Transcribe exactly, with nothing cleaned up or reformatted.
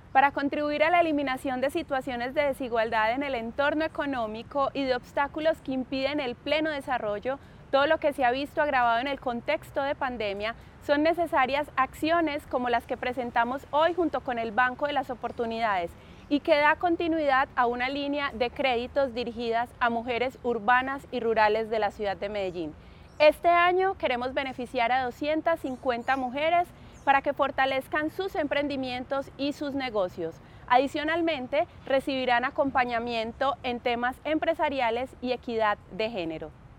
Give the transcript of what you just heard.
Para contribuir a la eliminación de situaciones de desigualdad en el entorno económico y de obstáculos que impiden el pleno desarrollo, todo lo que se ha visto agravado en el contexto de pandemia, son necesarias acciones como las que presentamos hoy junto con el Banco de las Oportunidades y que da continuidad a una línea de créditos dirigidas a mujeres urbanas y rurales de la ciudad de Medellín. Este año queremos beneficiar a doscientas cincuenta mujeres para que fortalezcan sus emprendimientos y sus negocios. Adicionalmente, recibirán acompañamiento en temas empresariales y equidad de género.